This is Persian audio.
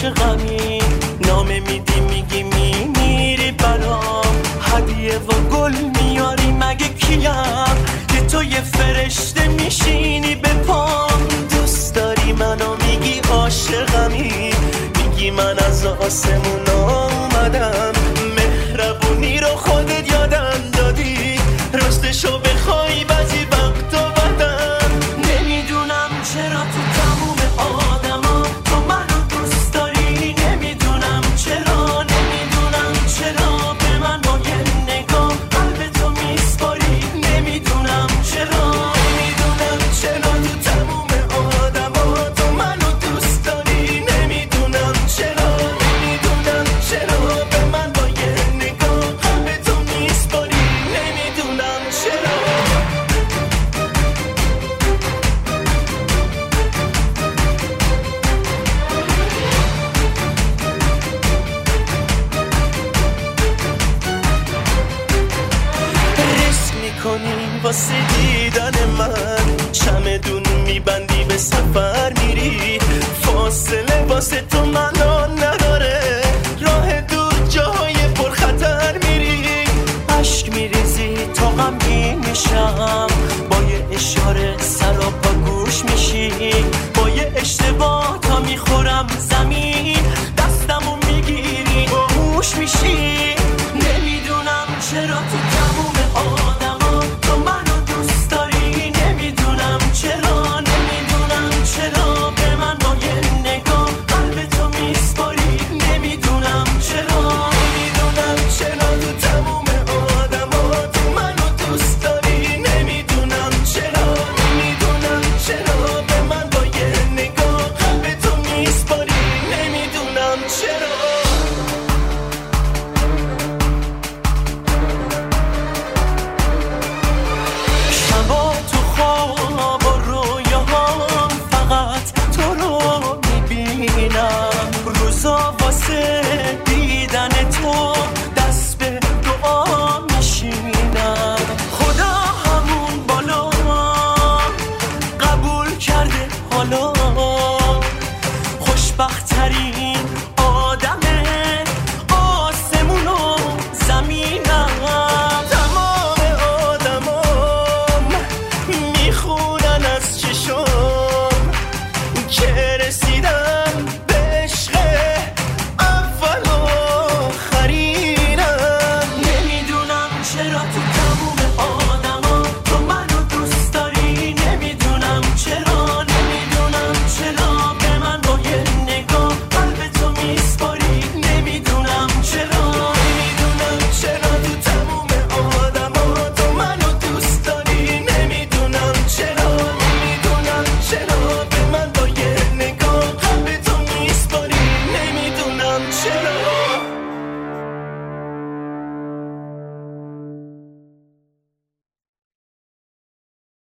عاشقمی، نامه میدی میگی میمیری برام، هدیه و گل میاری مگه کیم که تو یه فرشته میشینی به پام. دوست داری منو میگی عاشقمی، میگی من از آسمون اومدم، مهربونی رو خودت یادم دادی، راستشو بخوای بعضی وقتا بدم. نمیدونم چرا تو تموم آدما تو منو دوست داری، نمیدونم چرا، نمیدونم چرا به من با یه نگاه قلب تو میسپاری، نمیدونم چرا، نمیدونم چرا تو تموم آدما تو منو دوست داری، نمیدونم چرا، نمیدونم چرا به من با یه نگاه قلب تو میسپاری، نمیدونم چرا. ریسک میکنی واسه دیدن من، چمدون میبندی به سفر میری، فاصله واسه تو منو نداره، راه دور جاهای پرخطر میری، عشق میریزی تا غمگین میشم، با یه اشاره سر و پا گوش میشی،